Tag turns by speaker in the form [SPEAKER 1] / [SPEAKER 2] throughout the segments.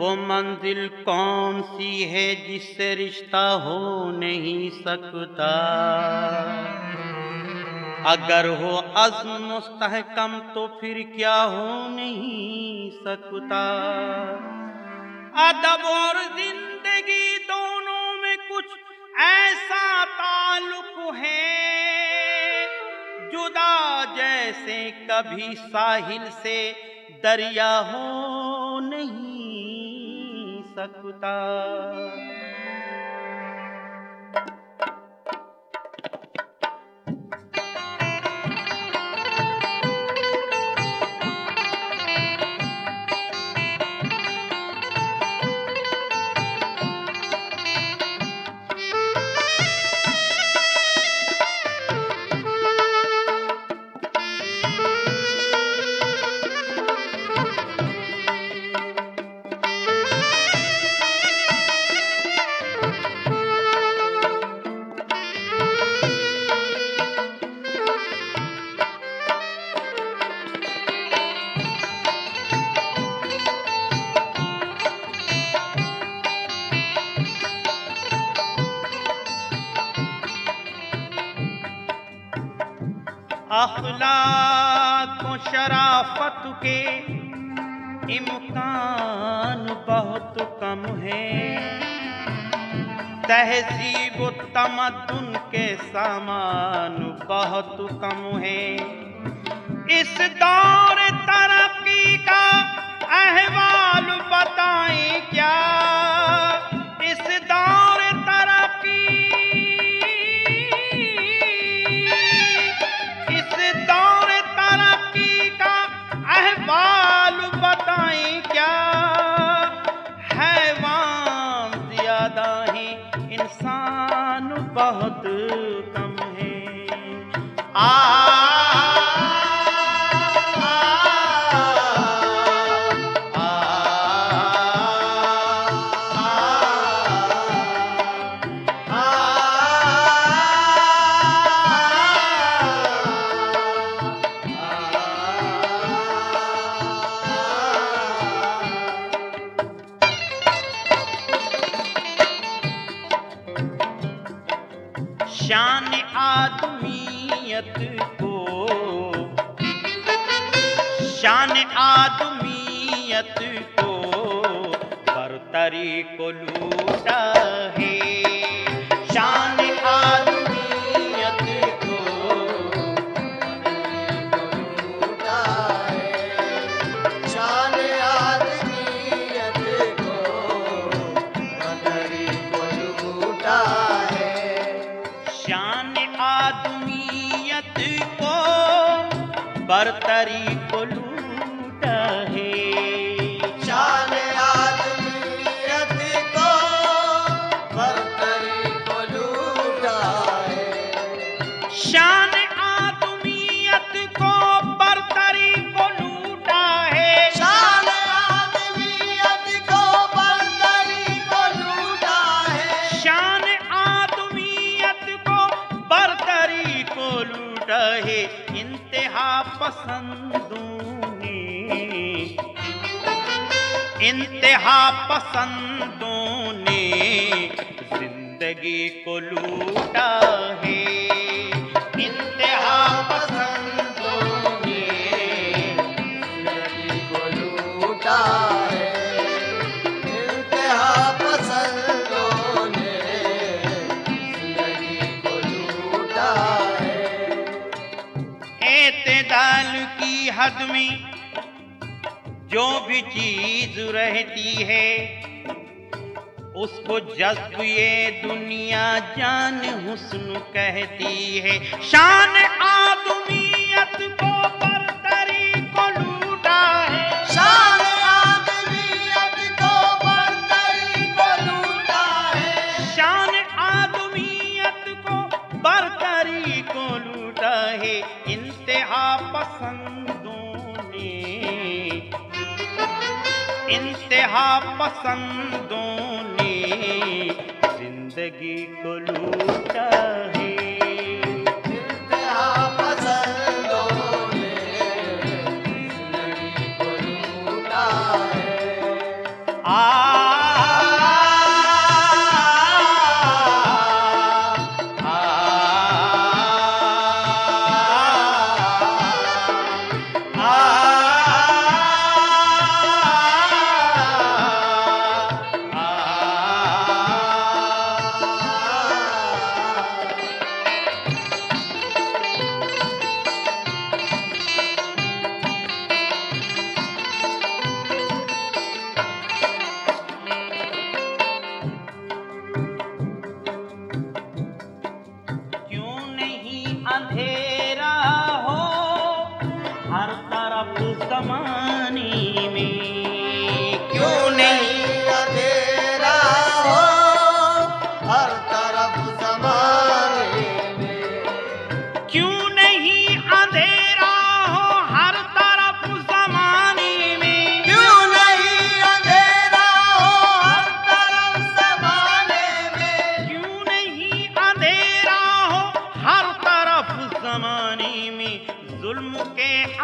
[SPEAKER 1] वो मंजिल कौन सी है जिससे रिश्ता हो नहीं सकता। अगर हो अज़्म मुस्तहकम तो फिर क्या हो नहीं सकता। अदब और जिंदगी दोनों में कुछ ऐसा ताल्लुक है, जुदा जैसे कभी साहिल से दरिया हो नहीं सकता। अखलाक व शराफत के इम्कान बहुत कम है, तहजीब व तमद्दुन के सामान बहुत कम है। इस दौर तरक्की का अहवाल बताएं क्या, इस दौर तरक्की, इस दौर तरक्की का अहवाल बताएं क्या। हैवान ज्यादा है, इंसान बहुत कम है। शान आदमियत को, शान आदमियत को बरतरी को लूटा है। शान आदमियत को
[SPEAKER 2] लूटा है, शान आदमियत को बरतरी को लूटा है।
[SPEAKER 1] शान आदमियत को बरतरी को लूटा है।
[SPEAKER 2] शान आदमियत को बरतरी को लूटा है।
[SPEAKER 1] शान आदमियत को बरतरी को लूटा है।
[SPEAKER 2] शान आदमियत को बरतरी को लूटा है।
[SPEAKER 1] शान आदमियत को बरतरी को लूटा है। इंतहा पसंदों ने, इंतहा पसंदों ने जिंदगी को लूटा है। इंतहा पसंदों ने
[SPEAKER 2] जिंदगी को लूटा है। इंतहा पसंदों ने जिंदगी को लूटा है।
[SPEAKER 1] एतदाल की हद में जो भी चीज रहती है, उसको जज्ब ये दुनिया जान हुस्न कहती है। शान आदमियत को बरतरी को लूटा है।
[SPEAKER 2] शान आदमियत को बरतरी को लूटा है।
[SPEAKER 1] शान आदमियत को बरतरी को लूटा है। इंतहा पसंदों ने, इंतहा पसंदों ने जिंदगी को लूटा है।
[SPEAKER 2] इंतहा पसंदों ने जिंदगी को लूटा है।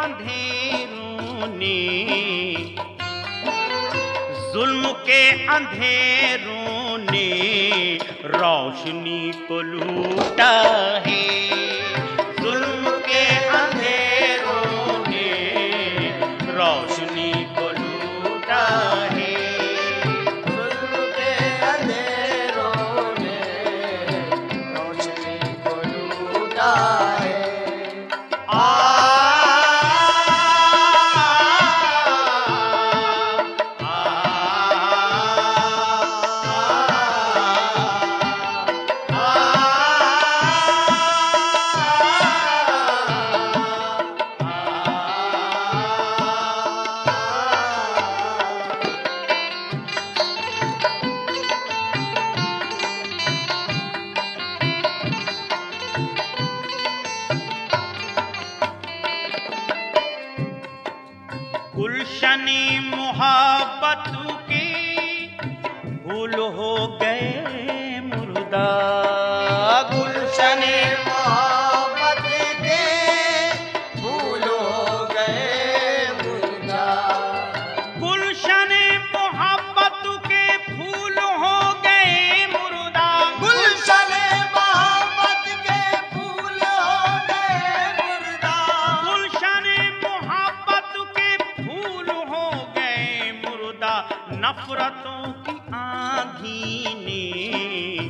[SPEAKER 1] अंधेरों ने, जुल्म के अंधेरों ने रोशनी को लूटा है। जुल्म के अंधेरों ने रोशनी को लूटा है।
[SPEAKER 2] जुल्म के अंधेरों ने रोशनी को लूटा है।
[SPEAKER 1] गुलशने मोहब्बत के फूल हो गए मुर्दा।
[SPEAKER 2] गुलशने मोहब्बत के फूल हो गए मुर्दा।
[SPEAKER 1] गुलशने मोहब्बत के फूल हो गए मुर्दा।
[SPEAKER 2] गुलशने मोहब्बत के फूल हो गए मुर्दा।
[SPEAKER 1] गुलशने मोहब्बत के फूल हो गए मुर्दा। नफरतों की आंधी ने,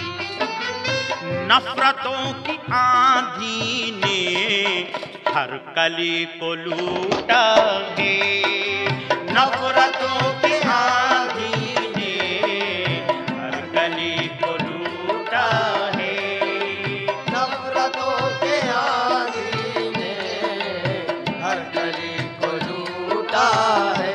[SPEAKER 1] नफरतों की आंधी ने हर कली को लूटा है। नफरतों की आंधी ने हर कली को लूटा है।
[SPEAKER 2] नफरतों के आंधी ने हर गली को लूटा है।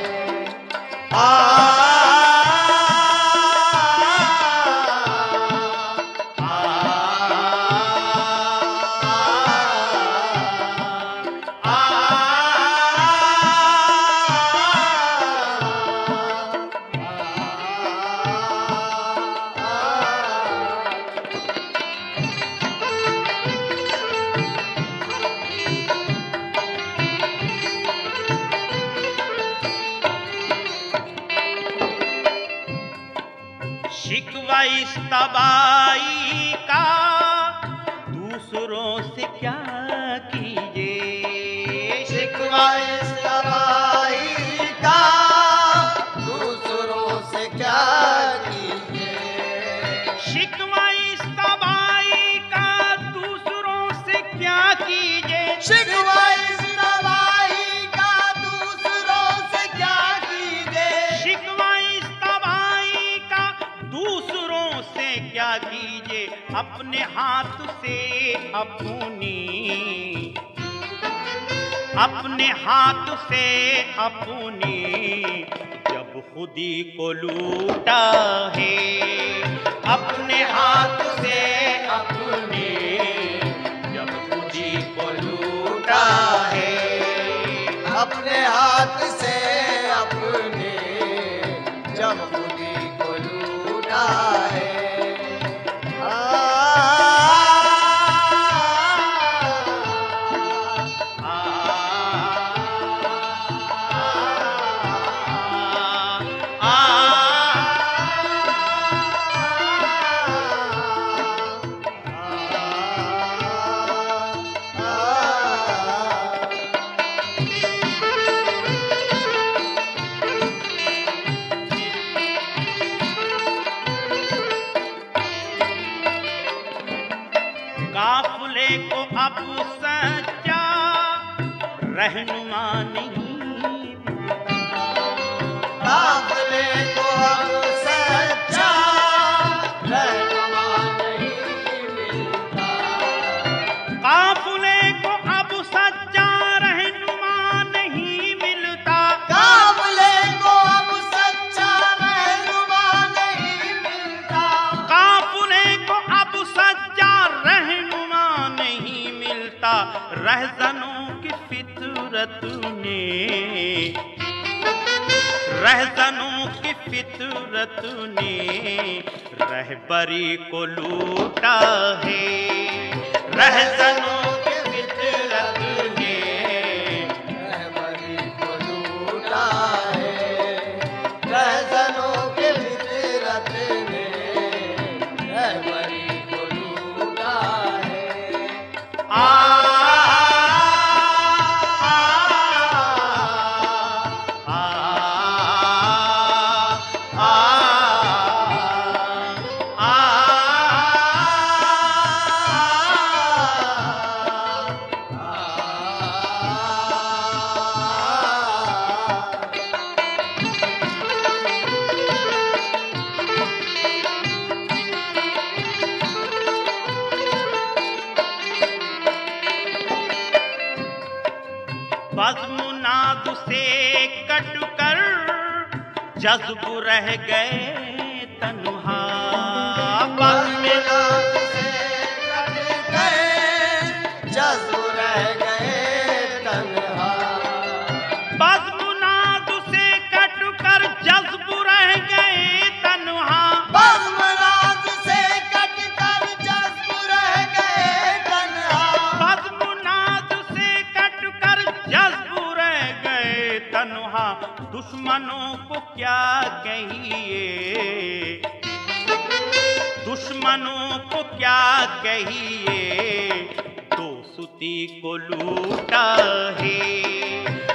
[SPEAKER 1] शिकवा इस तबाही का दूसरों से क्या कीजिए।
[SPEAKER 2] शिकवा इस तबाही का दूसरों से क्या कीजिए।
[SPEAKER 1] शिकवा इस तबाही का दूसरों से क्या कीजिए।
[SPEAKER 2] शिकवा इस तबाही का दूसरों से क्या कीजिए।
[SPEAKER 1] शिकवा इस तबाही का दूसरों से क्या कीजिए। अपने हाथ से अपने हाथ से अपने जब खुदी को लूटा है। अपने हाथ से अपने जब खुदी को लूटा है।
[SPEAKER 2] अपने हाथ से अपने जब खुदी को लूटा है।
[SPEAKER 1] काफिले को अब सच्चा रहनुमा नहीं मिलता।
[SPEAKER 2] काफिले को अब सच्चा रहनुमा नहीं मिलता।
[SPEAKER 1] काफिले को अब सच्चा रहनुमा नहीं मिलता।
[SPEAKER 2] काफिले को अब सच्चा रहनुमा नहीं मिलता।
[SPEAKER 1] काफिले को अब सच्चा रहनुमा नहीं मिलता। रहज़नों की फितरत ने, रहज़नों की फितरत ने रहबरी को लूटा है। रहज़नों की फितरत ने से कट कर जज्ब रह गए तन्हा।
[SPEAKER 2] बज़्म-नाज़ से कट गए, जज़्ब रह गए तन्हा।
[SPEAKER 1] बज़्म-नाज़ से कट कर जज्ब रह गए तन्हा।
[SPEAKER 2] बज़्म-नाज़ से कट कर जज़्ब रह गए तन्हा।
[SPEAKER 1] बज़्म-नाज़ से कट कर जज्ब रह गए तन्हा। दुश्मनों को क्या कहिए, दुश्मनों को क्या कहिए, दोस्ती को लूटा है।